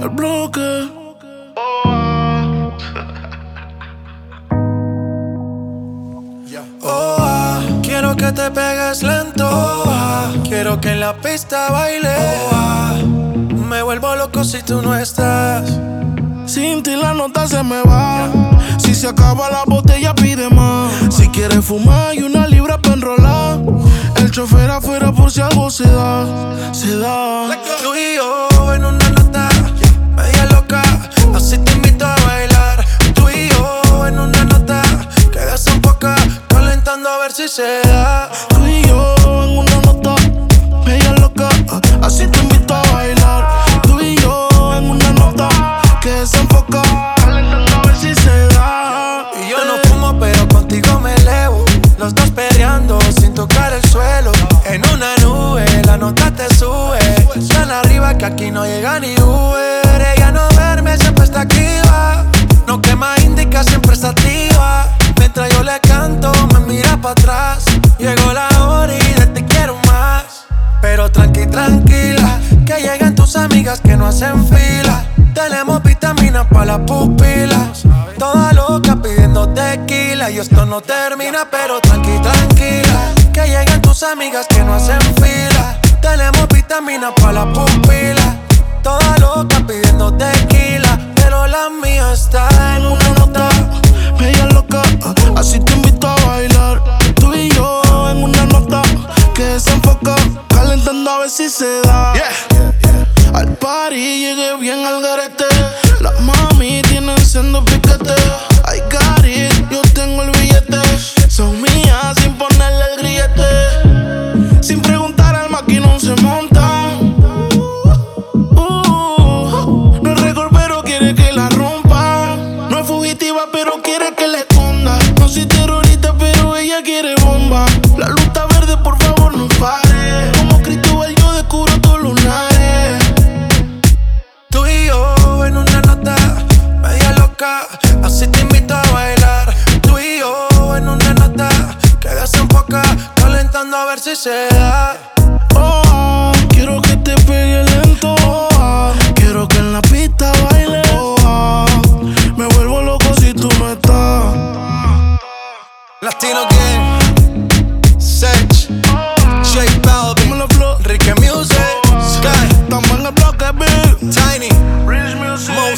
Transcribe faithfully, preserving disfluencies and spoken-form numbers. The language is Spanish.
el bloque. Oh, ah, quiero que te pegues lento. Oh, ah, quiero que en la pista baile. Oh, ah, me vuelvo loco si tú no estás. Sin ti la nota se me va. Si se acaba la botella pide más. Si quieres fumar y una libra pa' enrolar. El chofer afuera por si algo se da. Se da. Tú y yo en una nota media loca, así te invito a bailar. Tú y yo en una nota que desenfoca, calentando a ver si se da. Tú y yo en una nota media loca, así te invito a bailar. Tú y yo en una nota que desenfoca, calentando a ver si se da. Y yo no fumo pero contigo me elevo, los dos perreando sin tocar el suelo. En una nube la nota te sube, tan arriba que aquí no llega ni Uber. Ella no duerme, siempre está activa, no quema indica, siempre está activa. Mientras yo le canto, me mira para atrás. Llegó la hora y de te quiero más. Pero tranqui, tranquila, que lleguen tus amigas que no hacen fila. Tenemos vitaminas para las pupilas. Toda loca pidiendo tequila. Y esto no termina, pero tranqui, tranquila, que lleguen tus amigas que no hacen fila. Tenemos vitaminas para las pupilas. Toda loca pidiendo tequila, pero la mía está en una nota media loca, así te invito a bailar. Tú y yo en una nota que desenfoca, calentando a ver si se da. Yeah. Al party llegué bien al garete. Las mami tienen siendo piquete. I got it, yo tengo el billete. Son mías sin ponerle el grillete. Sin preguntar al maquinón se monta. Uh, no es récord pero quiere que la rompa. No es fugitiva pero quiere que la esconda. No soy terrorista pero ella quiere bomba. La luz está verde, por favor no pare. Como Cristóbal yo descubro tus lunares. Tú y yo en una nota media loca, así te invito a bailar. Tú y yo en una nota que desenfoca, calentando a ver si se da. Oh, quiero que te pegue lento. Oh, quiero que en la pista baile. Oh, me vuelvo loco si tú no estás. Latino